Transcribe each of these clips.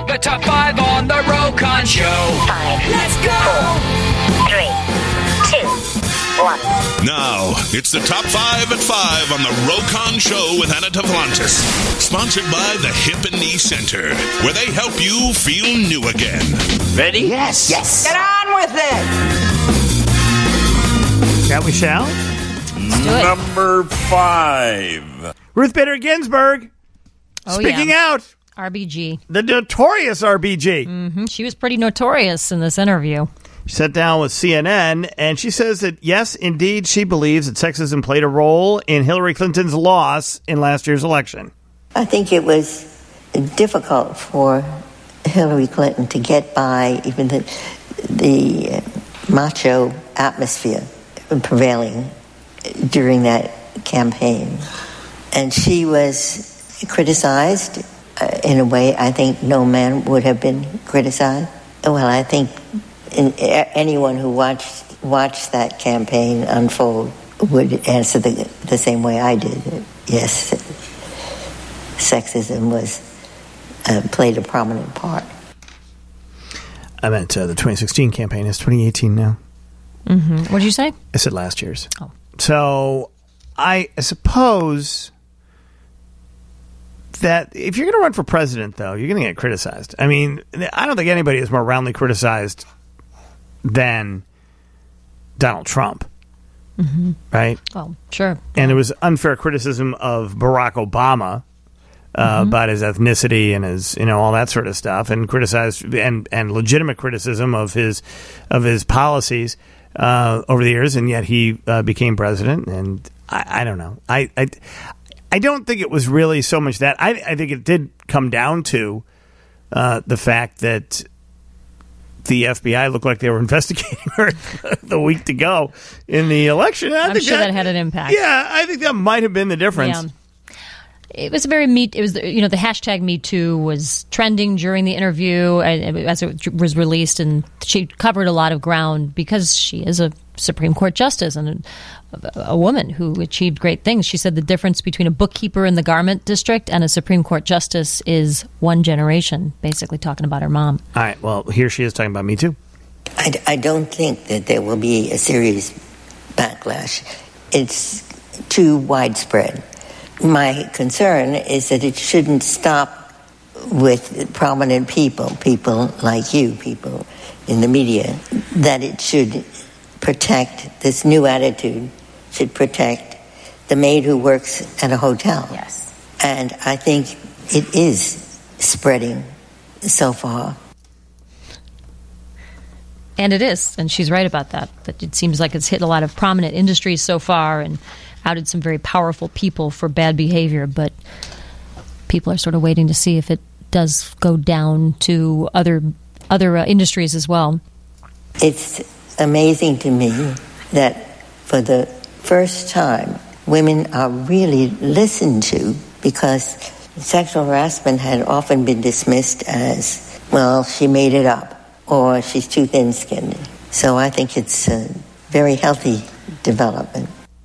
The top 5 on the Rokon Show. 5. Let's go. 4, 3, 2, 1. Now, it's the top 5 at 5 on the Rokon Show with Anna Tavlantis. Sponsored by the Hip and Knee Center, where they help you feel new again. Ready? Yes. Yes. Get on with it. That we shall. Do it. Number 5. Ruth Bader Ginsburg. Speaking out. RBG. The notorious RBG. She was pretty notorious in this interview. She sat down with CNN, and she says that, yes, indeed, she believes that sexism played a role in Hillary Clinton's loss in last year's election. I think it was difficult for Hillary Clinton to get by even the macho atmosphere prevailing during that campaign. And she was criticized in a way I think no man would have been criticized. Well, I think anyone who watched that campaign unfold would answer the same way I did. Yes, sexism played a prominent part. I meant the 2016 campaign. It's 2018 now. What did you say? I said last year's. Oh. So I suppose that if you're going to run for president, though, you're going to get criticized. I mean, I don't think anybody is more roundly criticized than Donald Trump. Right? Well, sure. And there was unfair criticism of Barack Obama about his ethnicity and his, all that sort of stuff, and criticized and legitimate criticism of his policies over the years, and yet he became president. And I don't know. I don't think it was really so much that. I think it did come down to the fact that the FBI looked like they were investigating her the week to go in the election. I'm sure that had an impact. Yeah, I think that might have been the difference. Yeah. It was the hashtag Me Too was trending during the interview as it was released, and she covered a lot of ground because she is a Supreme Court justice and a woman who achieved great things. She said the difference between a bookkeeper in the garment district and a Supreme Court justice is one generation, basically talking about her mom. All right, well, here she is talking about Me Too. I don't think that there will be a serious backlash. It's too widespread. My concern is that it shouldn't stop with prominent people like you, people in the media, that it should protect this new attitude, should protect the maid who works at a hotel. Yes. And I think it is spreading so far. And it is, and she's right about that it seems like it's hit a lot of prominent industries so far and outed some very powerful people for bad behavior, but people are sort of waiting to see if it does go down to other industries as well. It's amazing to me that for the first time, women are really listened to, because sexual harassment had often been dismissed as, well, she made it up, or she's too thin-skinned. So I think it's a very healthy development.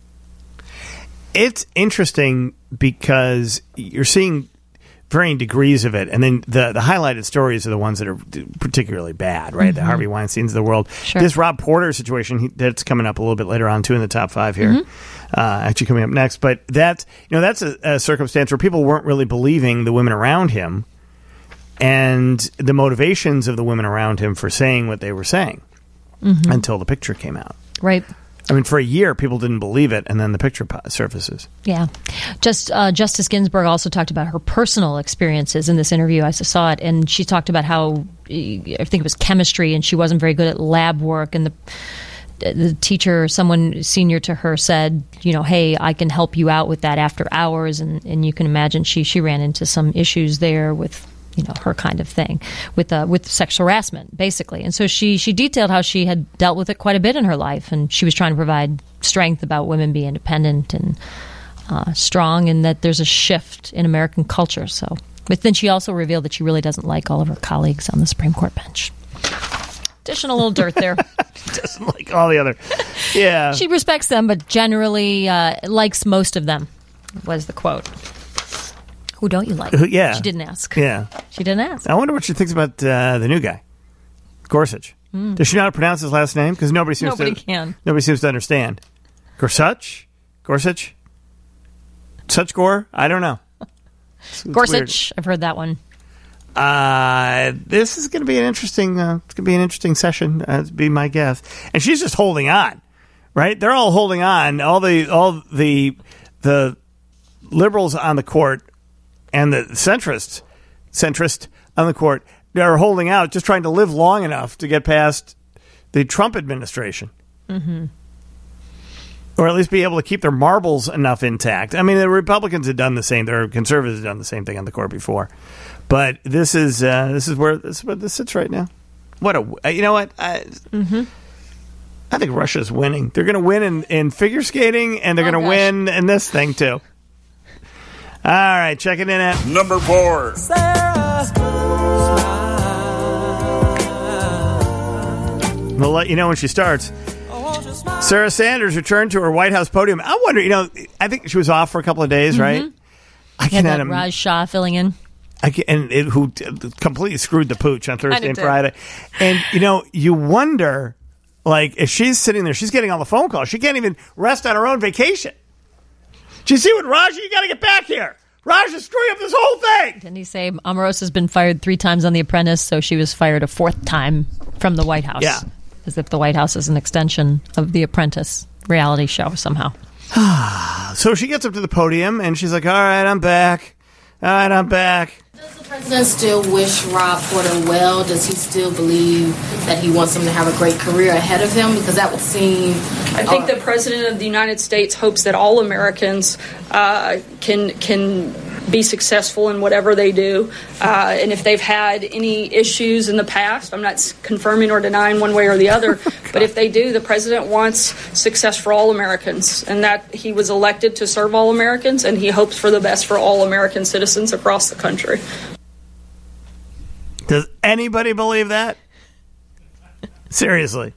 It's interesting because you're seeing varying degrees of it, and then the highlighted stories are the ones that are particularly bad, right? The Harvey Weinsteins of the world. Sure. This Rob Porter situation, that's coming up a little bit later on, too, in the top 5 here. Actually coming up next. But that's a circumstance where people weren't really believing the women around him and the motivations of the women around him for saying what they were saying until the picture came out. Right. I mean, for a year, people didn't believe it, and then the picture surfaces. Yeah. Justice Ginsburg also talked about her personal experiences in this interview. I saw it, and she talked about how, I think it was chemistry, and she wasn't very good at lab work, and the teacher, someone senior to her, said, hey, I can help you out with that after hours, and you can imagine she ran into some issues there with her kind of thing with sexual harassment, basically. And so she detailed how she had dealt with it quite a bit in her life, and she was trying to provide strength about women being independent and strong, and that there's a shift in American culture. So, but then she also revealed that she really doesn't like all of her colleagues on the Supreme Court bench. Additional little dirt there. Doesn't like all the other. Yeah. She respects them, but generally likes most of them, was the quote. Who don't you like? Yeah. She didn't ask. Yeah. She didn't ask. I wonder what she thinks about the new guy, Gorsuch. Does she not pronounce his last name? Because nobody seems to understand. Gorsuch? Such Gore? I don't know. It's Gorsuch. weird. I've heard that one. This is going to be an interesting session. That'd be my guess. And she's just holding on, right? They're all holding on. All the liberals on the court and the centrist on the court, they're holding out, just trying to live long enough to get past the Trump administration. Mm-hmm. Or at least be able to keep their marbles enough intact. I mean, the Republicans had done the same. Their conservatives had done the same thing on the court before. But this is where this sits right now. You know what? I think Russia's winning. They're going to win in figure skating, and they're going to win in this thing too. All right, checking in at Number 4. We'll let you know when she starts. Sarah Sanders returned to her White House podium. I wonder, I think she was off for a couple of days, right? I cannot imagine. Raj Shah filling in. Who completely screwed the pooch on Thursday and Friday. And, you wonder, like, if she's sitting there, she's getting all the phone calls. She can't even rest on her own vacation. Do you see what, Raj? You got to get back here. Raj is screwing up this whole thing. Didn't he say Omarosa's been fired 3 times on The Apprentice, so she was fired a 4th time from the White House? Yeah. As if the White House is an extension of The Apprentice reality show somehow. So she gets up to the podium, and she's like, all right, I'm back. Does the president still wish Rob Porter well? Does he still believe that he wants him to have a great career ahead of him? Because that would seem... I think the President of the United States hopes that all Americans can be successful in whatever they do. And if they've had any issues in the past, I'm not confirming or denying one way or the other, but if they do, the President wants success for all Americans, and that he was elected to serve all Americans, and he hopes for the best for all American citizens across the country. Does anybody believe that? Seriously.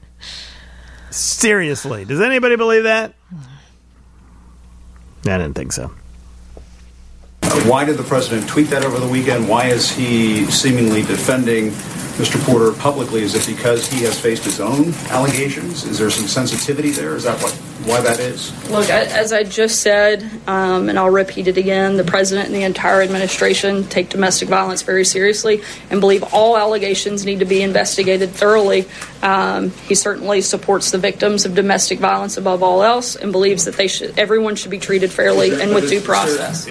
Does anybody believe that? I didn't think so. Why did the president tweet that over the weekend? Why is he seemingly defending Mr. Porter publicly? Is it because he has faced his own allegations? Is there some sensitivity there? Is that why that is? Look, as I just said, and I'll repeat it again, the president and the entire administration take domestic violence very seriously and believe all allegations need to be investigated thoroughly. He certainly supports the victims of domestic violence above all else and believes that everyone should be treated fairly and with due process.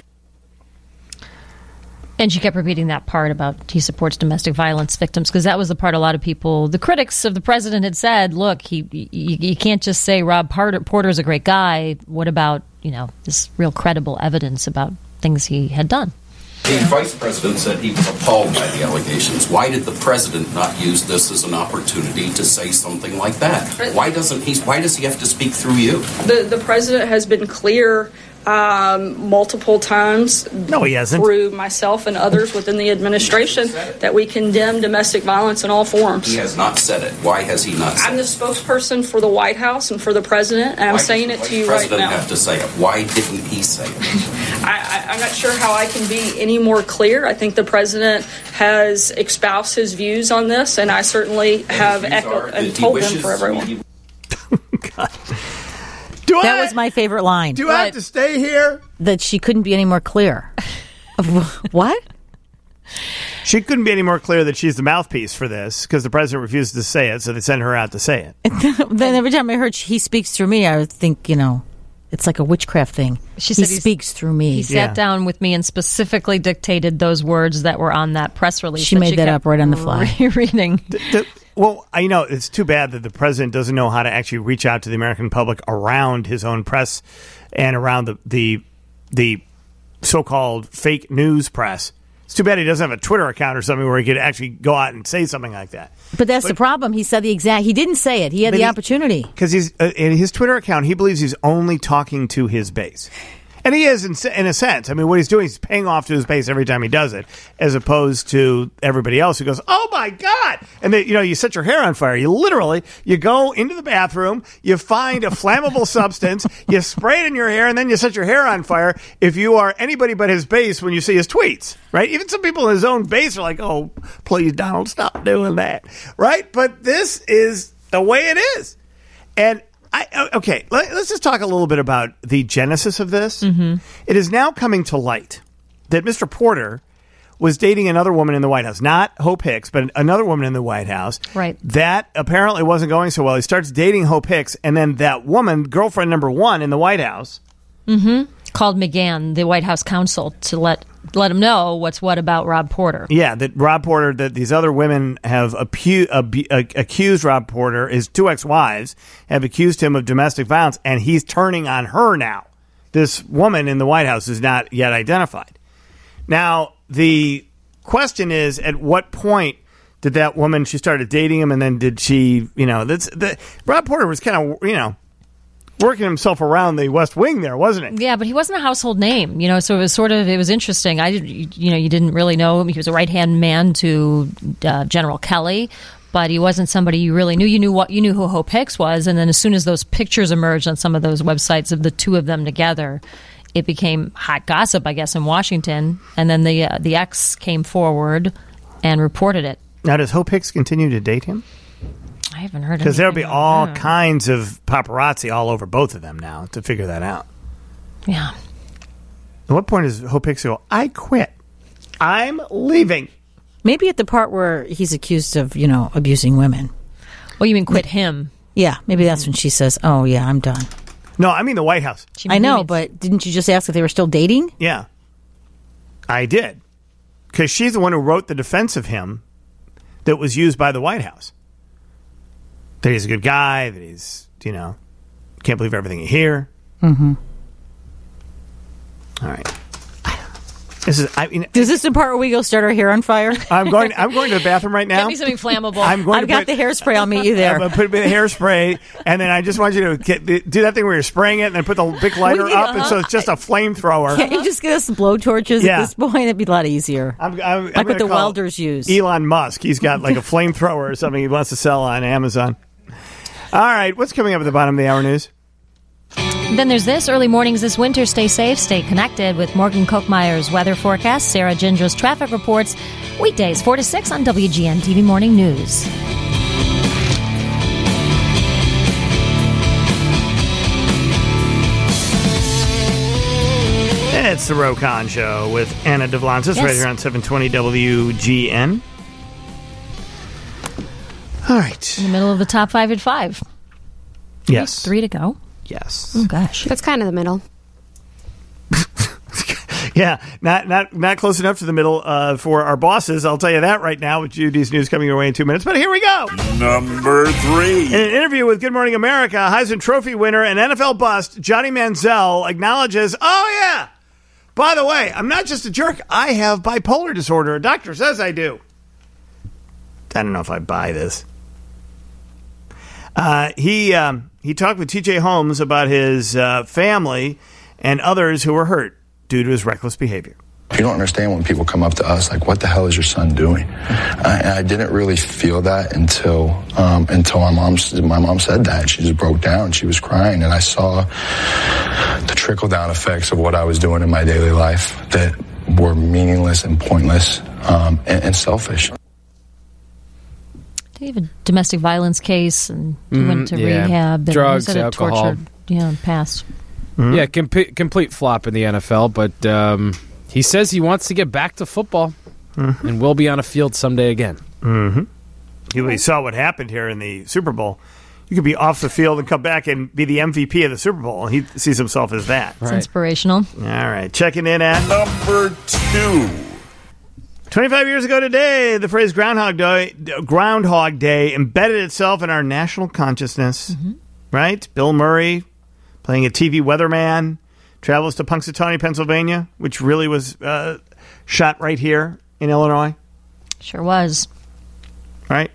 And she kept repeating that part about he supports domestic violence victims, because that was the part a lot of people, the critics of the president, had said, look, you can't just say Rob Porter's a great guy. What about, this real credible evidence about things he had done? The vice president said he was appalled by the allegations. Why did the president not use this as an opportunity to say something like that? Why does he have to speak through you? The president has been clear multiple times. No, he hasn't. Through myself and others within the administration that we condemn domestic violence in all forms. He has not said it. Why has he not said it? I'm the spokesperson for the White House and for the president, and I'm saying it to you right now. Why does the president have to say it? Why didn't he say it? I'm not sure how I can be any more clear. I think the president has espoused his views on this, and I certainly have echoed and told them for everyone. God. That was my favorite line. Do I have to stay here? That she couldn't be any more clear. What? She couldn't be any more clear that she's the mouthpiece for this because the president refused to say it, so they sent her out to say it. Then every time I heard he speaks through me, I would think, it's like a witchcraft thing. She said he speaks through me. He sat down with me and specifically dictated those words that were on that press release. She made that up right on the fly. Reading. Well, it's too bad that the president doesn't know how to actually reach out to the American public around his own press and around the so-called fake news press. It's too bad he doesn't have a Twitter account or something where he could actually go out and say something like that. But that's the problem. He said he didn't say it. He had the opportunity. Because he's in his Twitter account, he believes he's only talking to his base. And he is, in a sense. I mean, what he's doing is paying off to his base every time he does it, as opposed to everybody else who goes, oh, my God. And, you set your hair on fire. You go into the bathroom, you find a flammable substance, you spray it in your hair, and then you set your hair on fire if you are anybody but his base when you see his tweets, right? Even some people in his own base are like, oh, please, Donald, stop doing that, right? But this is the way it is. And let's just talk a little bit about the genesis of this. Mm-hmm. It is now coming to light that Mr. Porter was dating another woman in the White House. Not Hope Hicks, but another woman in the White House. Right. That apparently wasn't going so well. He starts dating Hope Hicks, and then that woman, girlfriend number one in the White House... Mm-hmm. Called McGahn, the White House counsel, to let him know what's what about Rob Porter. Yeah, that Rob Porter, that these other women have accused Rob Porter, his two ex-wives, have accused him of domestic violence, and he's turning on her now. This woman in the White House is not yet identified. Now, the question is, at what point did that woman, she started dating him, and then did she, Rob Porter was kind of, working himself around the West Wing there, wasn't it? Yeah, but he wasn't a household name, so it was interesting. You didn't really know him. He was a right-hand man to General Kelly, but he wasn't somebody you really knew. You knew who Hope Hicks was, and then as soon as those pictures emerged on some of those websites of the two of them together, it became hot gossip, I guess, in Washington, and then the ex came forward and reported it. Now, does Hope Hicks continue to date him? I haven't heard because there'll be all kinds of paparazzi all over both of them now to figure that out. Yeah. At what point does Hope Hicks go, I quit. I'm leaving. Maybe at the part where he's accused of, abusing women. Well, you mean quit him? Yeah, maybe that's when she says, oh, yeah, I'm done. No, I mean the White House. I know, but didn't you just ask if they were still dating? Yeah. I did. Because she's the one who wrote the defense of him that was used by the White House. That he's a good guy, that he's, can't believe everything you hear. Mm-hmm. All right. Is this the part where we go start our hair on fire? I'm going to the bathroom right now. Get me something flammable. I've got the hairspray. I'll meet you there. I'm going to put the hairspray, and then I just want you to do that thing where you're spraying it, and then put the big lighter up, and so it's just a flamethrower. Can't you just get us blowtorches at this point? It'd be a lot easier. I'm like what the welders use. Elon Musk. He's got like a flamethrower or something he wants to sell on Amazon. All right, what's coming up at the bottom of the hour news? Then there's this. Early mornings this winter. Stay safe, stay connected with Morgan Kochmeyer's weather forecast, Sarah Gindra's traffic reports, weekdays 4 to 6 on WGN TV Morning News. It's the Rokon Show with Anna Devlantis right here on 720 WGN. All right. In the middle of the top 5 at 5. Yes. 3 to go. Yes. Oh, gosh. That's kind of the middle. Yeah, not close enough to the middle for our bosses. I'll tell you that right now with Judy's News coming your way in 2 minutes. But here we go. Number 3. In an interview with Good Morning America, Heisman Trophy winner and NFL bust Johnny Manziel acknowledges, oh, yeah, by the way, I'm not just a jerk. I have bipolar disorder. A doctor says I do. I don't know if I buy this. He talked with TJ Holmes about his family and others who were hurt due to his reckless behavior. You don't understand when people come up to us like, what the hell is your son doing? I didn't really feel that until my mom said that. She just broke down. She was crying, and I saw the trickle-down effects of what I was doing in my daily life that were meaningless and pointless and selfish. He had a domestic violence case, and he went to rehab. Drugs, alcohol. Tortured, past. Mm-hmm. Yeah, complete flop in the NFL, but he says he wants to get back to football and will be on a field someday again. Mm-hmm. You saw what happened here in the Super Bowl. You could be off the field and come back and be the MVP of the Super Bowl. He sees himself as that. It's inspirational. All right, checking in at number 2. 25 years ago today, the phrase Groundhog Day embedded itself in our national consciousness. Mm-hmm. Right? Bill Murray, playing a TV weatherman, travels to Punxsutawney, Pennsylvania, which really was shot right here in Illinois. Sure was. Right?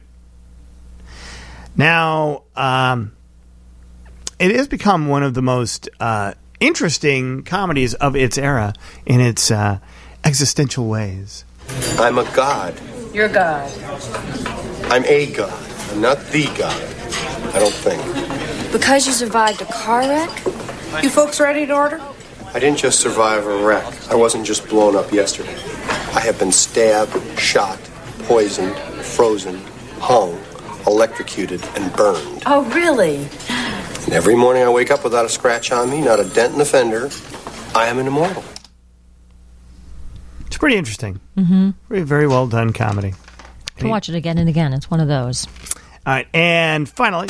Now, it has become one of the most interesting comedies of its era in its existential ways. I'm a god. You're God. I'm a god. I'm not the god. I don't think. Because you survived a car wreck? You folks ready to order? I didn't just survive a wreck. I wasn't just blown up yesterday. I have been stabbed, shot, poisoned, frozen, hung, electrocuted, and burned. Oh, really? And every morning I wake up without a scratch on me, not a dent in the fender. I am an immortal. It's pretty interesting. Mm-hmm. Very, very well done comedy. To watch it again and again. It's one of those. All right, and finally,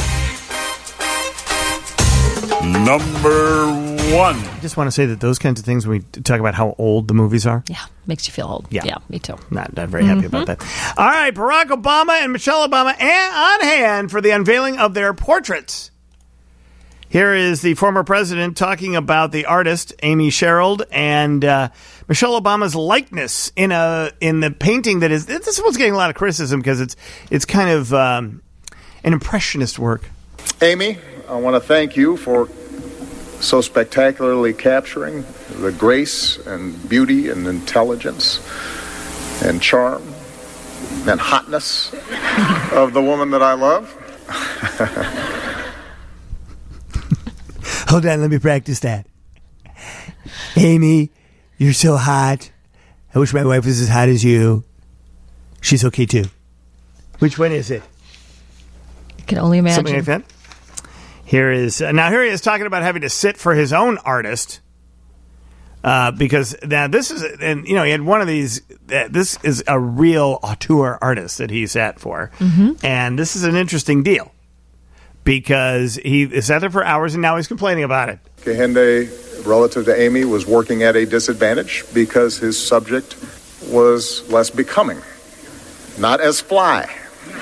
number 1. I just want to say that those kinds of things, when we talk about how old the movies are. Yeah, makes you feel old. Yeah, me too. Not very happy about that. All right, Barack Obama and Michelle Obama on hand for the unveiling of their portraits. Here is the former president talking about the artist, Amy Sherald, and Michelle Obama's likeness in the painting that is... This one's getting a lot of criticism because it's kind of an impressionist work. Amy, I want to thank you for so spectacularly capturing the grace and beauty and intelligence and charm and hotness of the woman that I love. Hold on, let me practice that. Amy, you're so hot. I wish my wife was as hot as you. She's okay too. Which one is it? I can only imagine. Something like that. Here he is talking about having to sit for his own artist. Because now this is, and he had one of these. This is a real auteur artist that he sat for, and this is an interesting deal because he sat there for hours and now he's complaining about it. Kehinde, relative to Amy, was working at a disadvantage because his subject was less becoming, not as fly.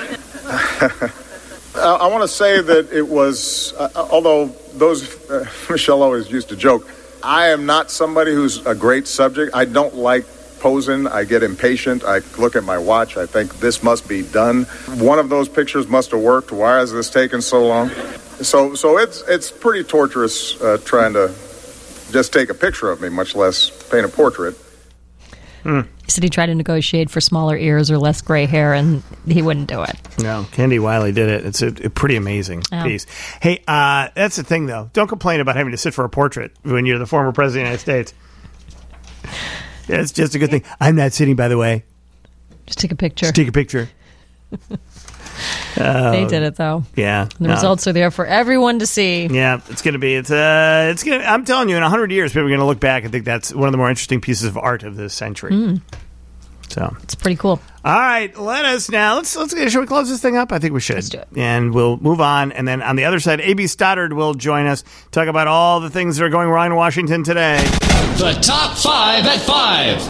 I want to say that it was, although Michelle always used to joke, I am not somebody who's a great subject. I don't like posing. I get impatient. I look at my watch. I think this must be done. One of those pictures must have worked. Why has this taken so long? So it's pretty torturous trying to just take a picture of me, much less paint a portrait. He said he tried to negotiate for smaller ears or less gray hair, and he wouldn't do it. No, Candy Wiley did it. It's a pretty amazing piece. Hey, that's the thing, though. Don't complain about having to sit for a portrait when you're the former president of the United States. It's just a good thing. I'm not sitting, by the way. Just take a picture. They did it, though. Yeah. The results are there for everyone to see. Yeah, it's going to be. I'm telling you, in 100 years, people are going to look back and think that's one of the more interesting pieces of art of this century. So it's pretty cool. All right, let us now. Let's. Should we close this thing up? I think we should. Let's do it. And we'll move on. And then on the other side, A.B. Stoddard will join us, talk about all the things that are going wrong in Washington today. The Top 5 at 5.